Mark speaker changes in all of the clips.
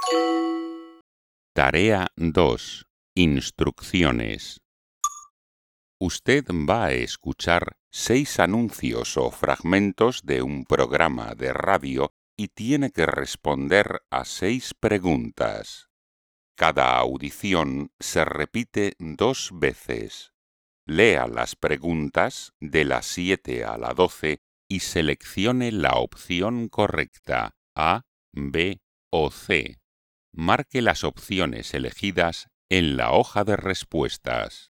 Speaker 1: Tarea 2. Instrucciones. Usted va a escuchar 6 anuncios o fragmentos de un programa de radio y tiene que responder a 6 preguntas. Cada audición se repite 2 veces. Lea las preguntas de la 7 a la 12 y seleccione la opción correcta, A, B o C. Marque las opciones elegidas en la hoja de respuestas.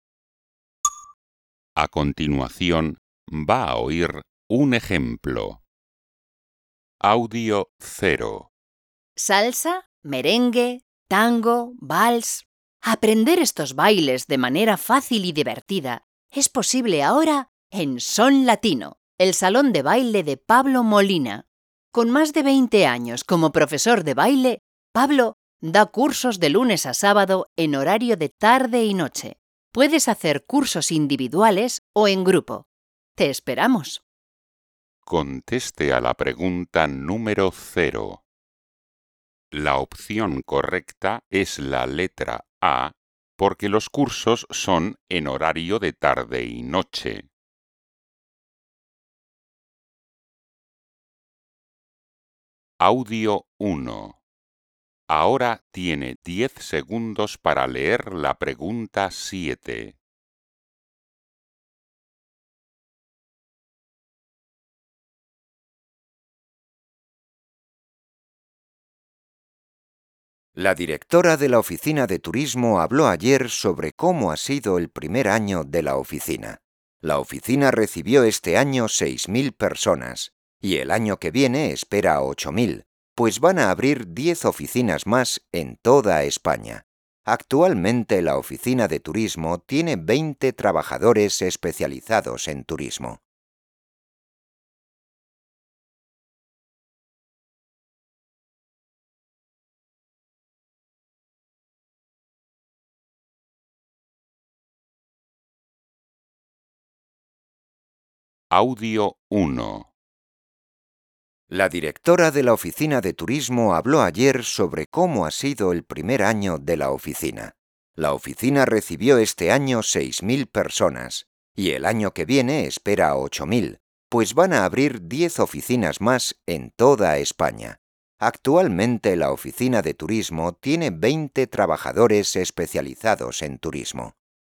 Speaker 1: A continuación, va a oír un ejemplo. Audio 0.
Speaker 2: Salsa, merengue, tango, vals. Aprender estos bailes de manera fácil y divertida es posible ahora en Son Latino, el salón de baile de Pablo Molina. Con más de 20 años como profesor de baile, Pablo da cursos de lunes a sábado en horario de tarde y noche. Puedes hacer cursos individuales o en grupo. Te esperamos.
Speaker 1: Conteste a la pregunta número 0. La opción correcta es la letra A, porque los cursos son en horario de tarde y noche. Audio 1. Ahora tiene 10 segundos para leer la pregunta 7.
Speaker 3: La directora de la Oficina de Turismo habló ayer sobre cómo ha sido el primer año de la oficina. La oficina recibió este año 6.000 personas y el año que viene espera 8.000, pues van a abrir 10 oficinas más en toda España. Actualmente la Oficina de Turismo tiene 20 trabajadores especializados en turismo.
Speaker 1: Audio 1.
Speaker 3: La directora de la Oficina de Turismo habló ayer sobre cómo ha sido el primer año de la oficina. La oficina recibió este año 6.000 personas y el año que viene espera 8.000, pues van a abrir 10 oficinas más en toda España. Actualmente la Oficina de Turismo tiene 20 trabajadores especializados en turismo.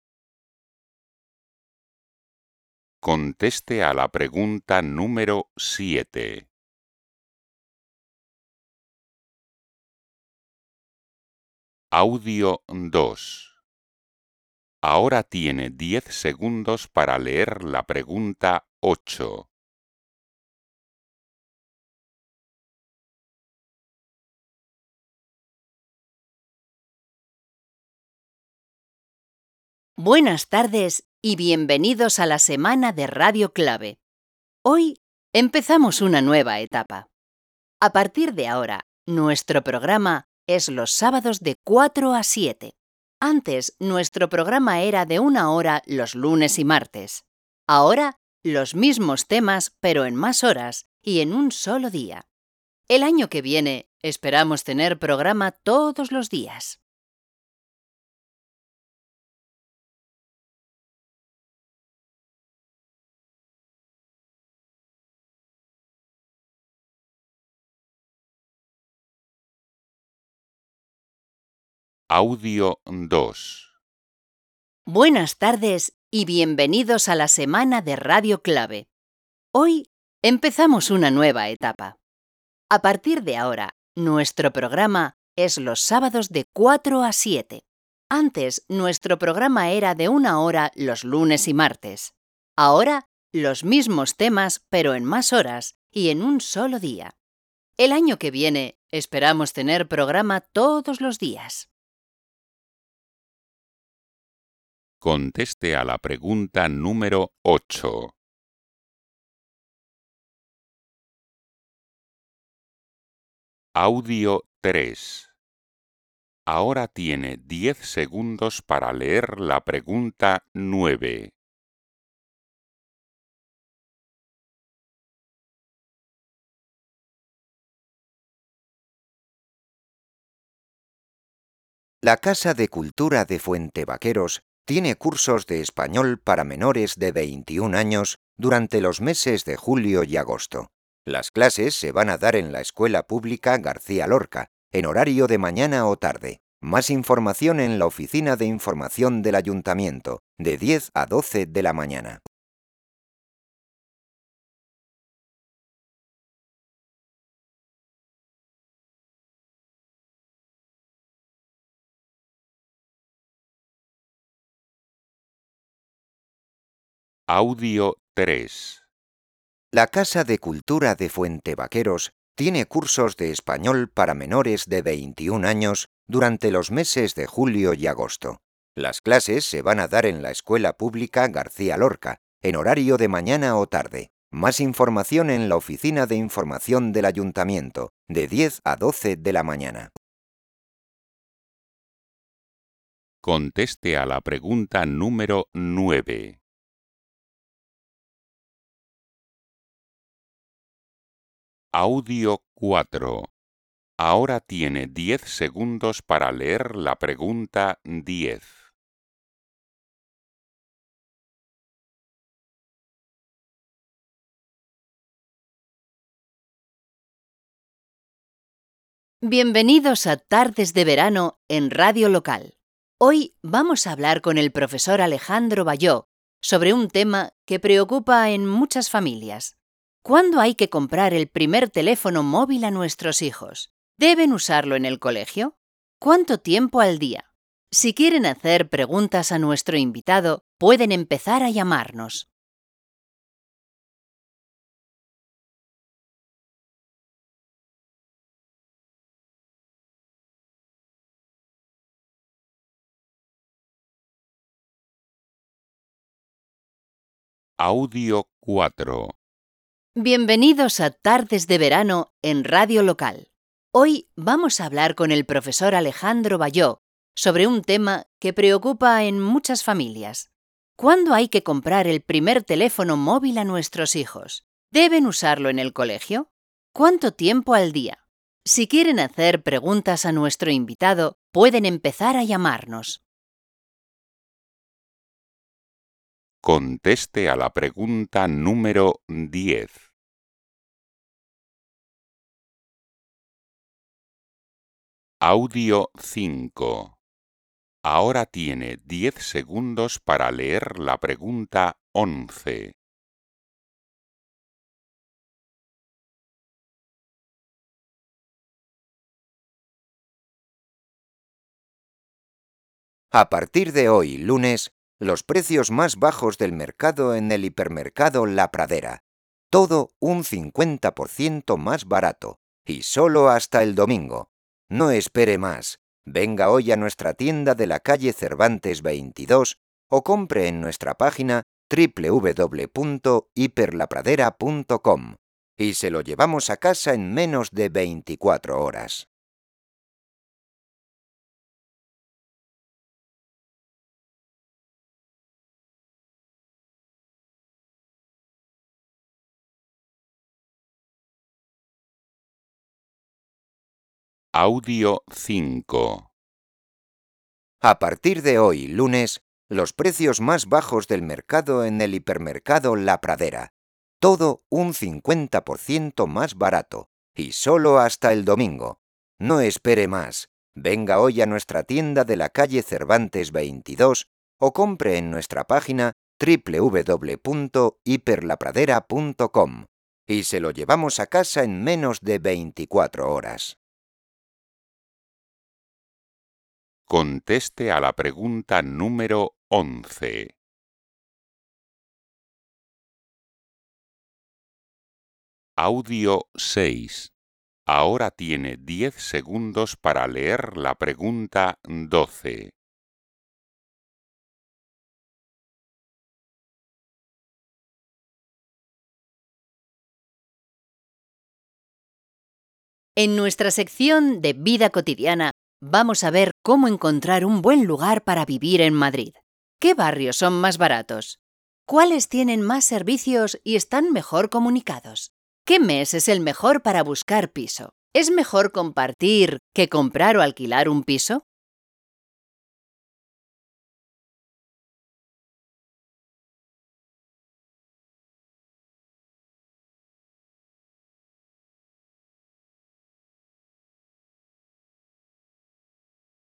Speaker 1: Conteste a la pregunta número 7. Audio 2. Ahora tiene 10 segundos para leer la pregunta 8.
Speaker 2: Buenas tardes y bienvenidos a la semana de Radio Clave. Hoy empezamos una nueva etapa. A partir de ahora, nuestro programa es los sábados de 4 a 7. Antes, nuestro programa era de 1 hora los lunes y martes. Ahora, los mismos temas, pero en más horas y en un solo día. El año que viene, esperamos tener programa todos los días.
Speaker 1: Audio 2.
Speaker 2: Buenas tardes y bienvenidos a la semana de Radio Clave. Hoy empezamos una nueva etapa. A partir de ahora, nuestro programa es los sábados de 4 a 7. Antes, nuestro programa era de 1 hora los lunes y martes. Ahora, los mismos temas, pero en más horas y en un solo día. El año que viene, esperamos tener programa todos los días.
Speaker 1: Conteste a la pregunta número 8. Audio 3. Ahora tiene 10 segundos para leer la pregunta 9.
Speaker 3: La Casa de Cultura de Fuentevaqueros tiene cursos de español para menores de 21 años durante los meses de julio y agosto. Las clases se van a dar en la Escuela Pública García Lorca, en horario de mañana o tarde. Más información en la Oficina de Información del Ayuntamiento, de 10 a 12 de la mañana.
Speaker 1: Audio 3.
Speaker 3: La Casa de Cultura de Fuentevaqueros tiene cursos de español para menores de 21 años durante los meses de julio y agosto. Las clases se van a dar en la Escuela Pública García Lorca, en horario de mañana o tarde. Más información en la Oficina de Información del Ayuntamiento, de 10 a 12 de la mañana.
Speaker 1: Conteste a la pregunta número 9. Audio 4. Ahora tiene 10 segundos para leer la pregunta 10.
Speaker 2: Bienvenidos a Tardes de Verano en Radio Local. Hoy vamos a hablar con el profesor Alejandro Bayó sobre un tema que preocupa en muchas familias. ¿Cuándo hay que comprar el primer teléfono móvil a nuestros hijos? ¿Deben usarlo en el colegio? ¿Cuánto tiempo al día? Si quieren hacer preguntas a nuestro invitado, pueden empezar a llamarnos.
Speaker 1: Audio 4.
Speaker 2: Bienvenidos a Tardes de Verano en Radio Local. Hoy vamos a hablar con el profesor Alejandro Bayó sobre un tema que preocupa en muchas familias. ¿Cuándo hay que comprar el primer teléfono móvil a nuestros hijos? ¿Deben usarlo en el colegio? ¿Cuánto tiempo al día? Si quieren hacer preguntas a nuestro invitado, pueden empezar a llamarnos.
Speaker 1: Conteste a la pregunta número 10. Audio 5. Ahora tiene 10 segundos para leer la pregunta 11.
Speaker 3: A partir de hoy, lunes, los precios más bajos del mercado en el hipermercado La Pradera. Todo un 50% más barato, y solo hasta el domingo. No espere más. Venga hoy a nuestra tienda de la calle Cervantes 22 o compre en nuestra página www.hiperlapradera.com y se lo llevamos a casa en menos de 24 horas.
Speaker 1: Audio 5.
Speaker 3: A partir de hoy, lunes, los precios más bajos del mercado en el hipermercado La Pradera. Todo un 50% más barato, y solo hasta el domingo. No espere más. Venga hoy a nuestra tienda de la calle Cervantes 22 o compre en nuestra página www.hiperlapradera.com y se lo llevamos a casa en menos de 24 horas.
Speaker 1: Conteste a la pregunta número 11. Audio 6. Ahora tiene 10 segundos para leer la pregunta 12.
Speaker 2: En nuestra sección de Vida Cotidiana vamos a ver cómo encontrar un buen lugar para vivir en Madrid. ¿Qué barrios son más baratos? ¿Cuáles tienen más servicios y están mejor comunicados? ¿Qué mes es el mejor para buscar piso? ¿Es mejor compartir que comprar o alquilar un piso?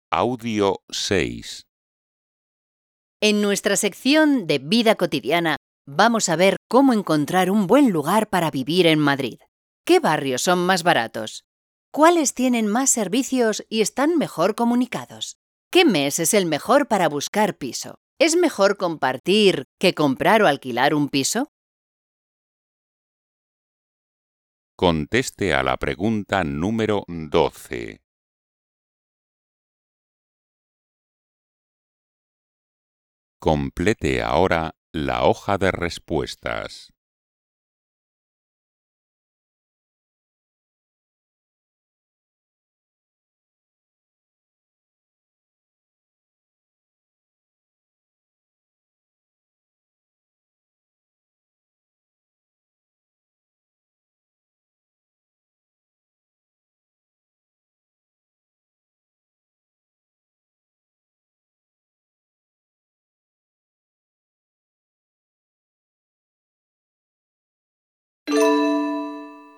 Speaker 1: Audio 6.
Speaker 2: En nuestra sección de vida cotidiana vamos a ver cómo encontrar un buen lugar para vivir en Madrid. ¿Qué barrios son más baratos? ¿Cuáles tienen más servicios y están mejor comunicados? ¿Qué mes es el mejor para buscar piso? ¿Es mejor compartir que comprar o alquilar un piso?
Speaker 1: Conteste a la pregunta número 12. Complete ahora la hoja de respuestas.